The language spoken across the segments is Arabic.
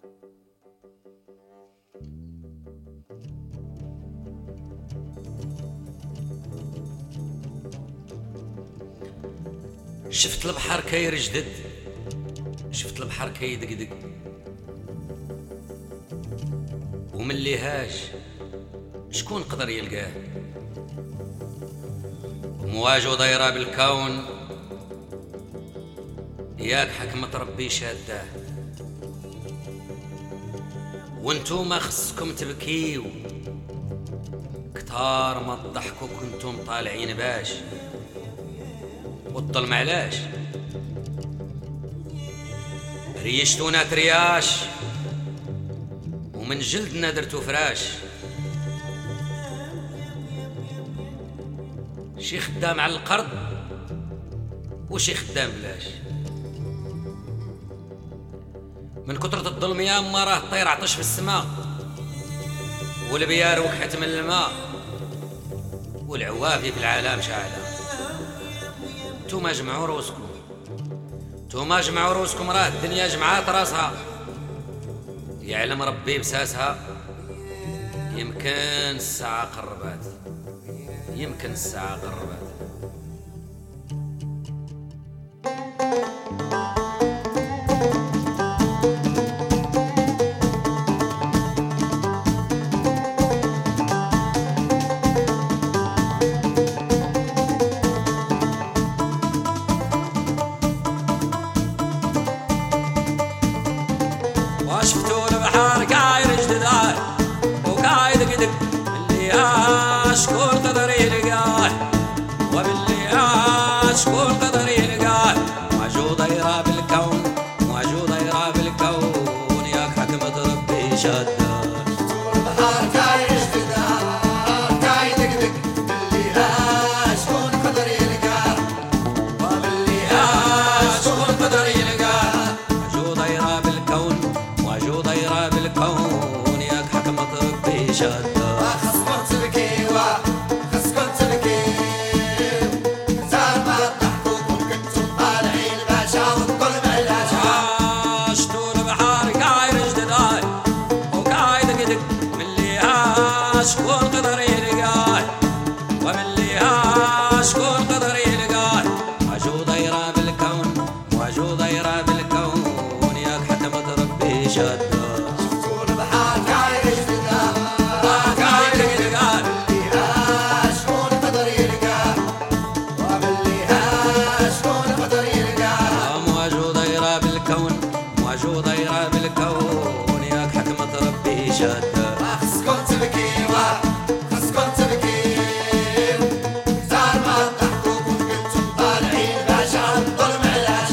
شفت البحر كيرجدد، شفت البحر كيدقدق، وملي هاج شكون قدر يلقاه؟ مواجه دايره بالكون، ياك حكمة ربي شاداه. وانتوما خصكم تبكيو كتار ما تضحكوا كنتم طالعين باش، والظلم علاش؟ ريشتونا ترياش ومن جلدنا درتو فراش. شي خدام على القرض وشي خدام بلاش. من كترة الظلم يا اما راه الطير عطش في السماء، والبيار وكحت من الماء، والعوافي في العالم شاعلة. نتوما جمعوا روسكم، نتوما جمعوا روسكم، راه الدنيا جمعات راسها، يعلم ربي بساسها. يمكن الساعة قربات، يمكن الساعة قربات. وشفتوا البحر كاير جدداه وكايدقدق، اللي شكون قدر يلقاه؟ وباللي شكون قدر يلقاه؟ موجود دايره بالكون، موجود دايره بالكون، ياك حكمة ربي شاداه. شفتوا البحر كاير جدداه كايدقدق، اللي شكون قدر يلقاه؟ وباللي شكون قدر يلقاه؟ موجود دايره بالكون، موجود دايره بالكون، ياك حكمة ربي شاداه. خصكم تبكيوا، خصكم تبكيوا كتار ما تضحكوا كنتم طالعين باشا، والظلم علاش؟ شفتوا البحر كاير جدداه وكايدقدق، ملي شكون قدر يلقاه؟ وملي شكون قدر يلقاه؟ موجود دايره بالكون، موجود دايره بالكون، ياك حكمة ربي شاداه. شفتوا البحر كاير جدداه شكون قدر يلقاه؟ وباللي شكون قدر يلقاه؟ موجود دايره بالكون، موجود دايره بالكون، ياك حكمة ربي شاداه. خصكم تبكيوا، خصكم تبكيوا كتار ما تضحكوا كنتم طالعين باشا، والظلم علاش؟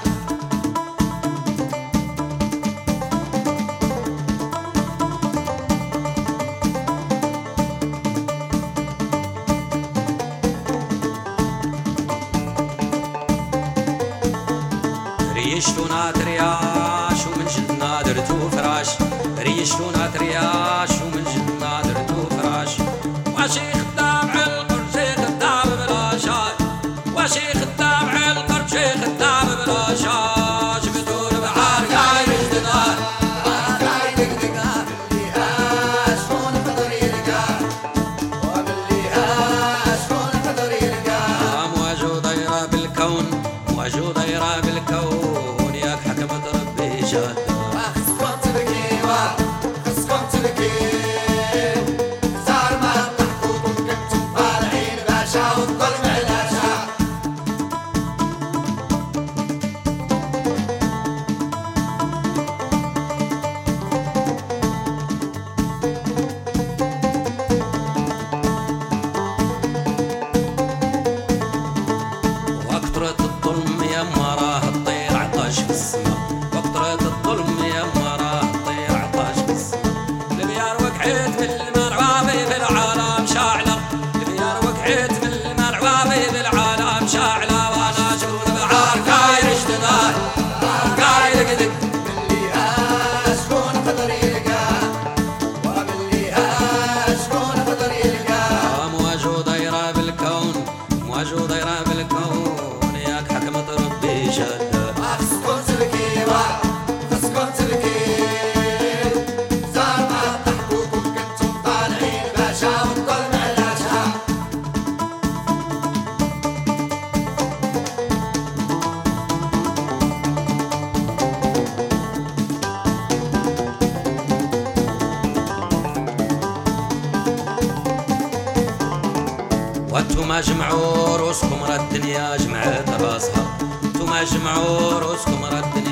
ريشتونا ترياش ومن جلدنا درتو فراش، ريشتونا ترياش ومن جلدنا درتو فراش. واشي خدام على القرب شي خدام بلاشاش، واشي خدام على القرب شي خدام بلاشاش. شفتوا البحر كاير جدداه كايدقدق، اللي شكون قدر يلقاه؟ وباللي شكون قدر يلقاه؟ موجود دايره بالكون، موجود دايره بالكون، ياك حكمة ربي شاداه. خصكم تبكيوا، خصكم تبكيوا توما جمعوا روسكم راه الدنيا جمعت راسها، توما جمعوا روسكم راه الدنيا